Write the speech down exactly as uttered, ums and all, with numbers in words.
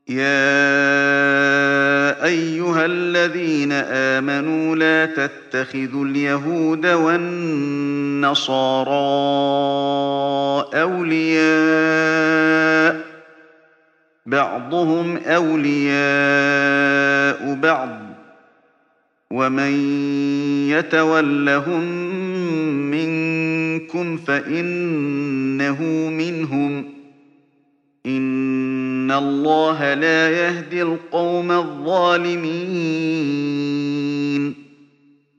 يَا أَيُّهَا الَّذِينَ آمَنُوا لَا تَتَّخِذُوا الْيَهُودَ وَالنَّصَارَىٰ أَوْلِيَاءَ ۘ بَعْضُهُمْ أَوْلِيَاءُ بَعْضٍ ۚ وَمَن يَتَوَلَّهُم مِّنكُمْ فَإِنَّهُ مِنْهُمْ ۗ إِنَّ اللَّهَ لَا يَهْدِي الْقَوْمَ الظَّالِمِينَ